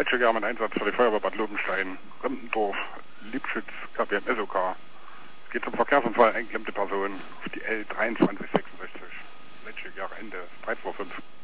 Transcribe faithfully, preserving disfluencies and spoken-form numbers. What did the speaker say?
Leitschegger mit Einsatz für die Feuerwehr Bad Lobenstein, Rempendorf, Liebschütz, K B M S O K. Es geht zum Verkehrsunfall, eingeklemmte Person auf die L dreiundzwanzig sechsundsechzig. Leitschegger Ende, drei zwei fünf.